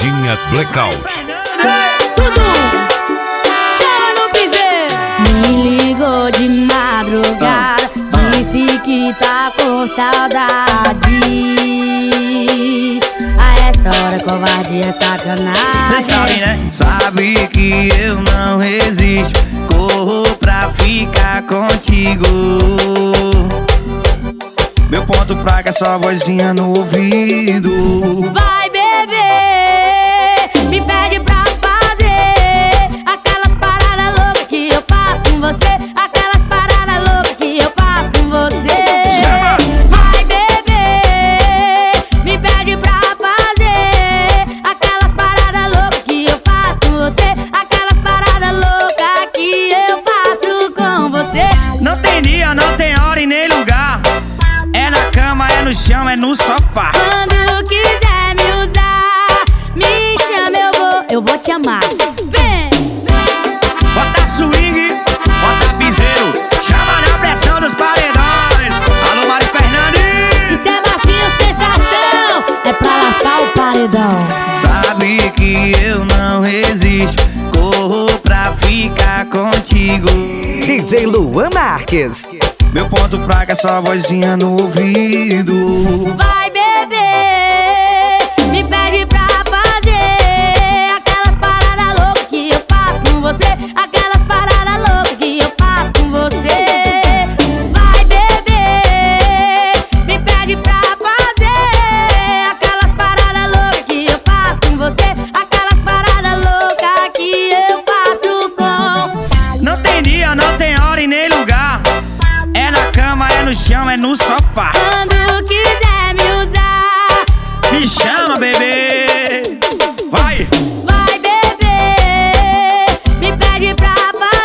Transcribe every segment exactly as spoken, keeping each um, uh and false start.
Modinha Blackout. Tudo! Chama no piseiro! Me ligou de madrugada, disse que tá com saudade. A essa hora covardia é sacanagem. Cê sabe, né? Sabe que eu não resisto, corro pra ficar contigo. Meu ponto fraco é só vozinha no ouvido. Vai beber, me pede pra fazer aquelas paradas loucas que eu faço com você. Aquelas paradas loucas que eu faço com você. Chama! Vai beber, me pede pra fazer aquelas paradas loucas que eu faço com você. Aquelas paradas loucas que eu faço com você. Não tem dia, não tem hora e nem lugar. É na cama, é no chão, é no sofá. Quando quiser me usar, me chama, eu vou, eu vou te amar. Vem! Bota swing, bota piseiro, chama na pressão dos paredões. Alô, Mari Fernandes. Isso é macio, sensação, é pra lascar o paredão. Sabe que eu não resisto, corro pra ficar contigo. D J Luan Marques. Meu ponto fraco é só vozinha no ouvido. Vai beber, me pede pra fazer aquelas paradas loucas que eu faço com você. Aquelas paradas loucas que eu faço com você. Vai beber, me pede pra fazer aquelas paradas loucas que eu faço com você. Aquelas paradas loucas que eu faço com. Não tem dia, não tem hora e nem lugar. É na cama, é no chão, é no sofá. Quando quiser me usar, Me chama, bebê. Vai! vai beber, me pede pra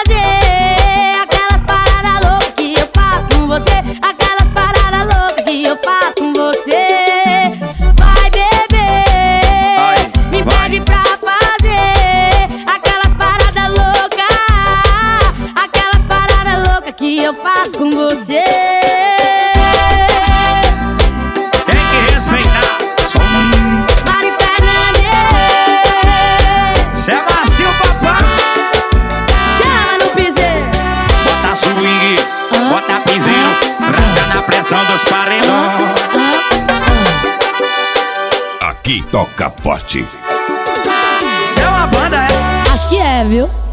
fazer aquelas paradas loucas que eu faço com você. Aquelas paradas loucas que eu faço com você. Vai beber, Vai, me vai. pede pra fazer aquelas paradas loucas. Aquelas paradas loucas que eu faço com você. Tem que respeitar. Som. Mari Fernandes, Cê é macio, papai. chama no piseiro. Bota swing, bota piseiro, raça na pressão dos paredões. Aqui toca forte. Cê é uma banda, é? Acho que é, viu?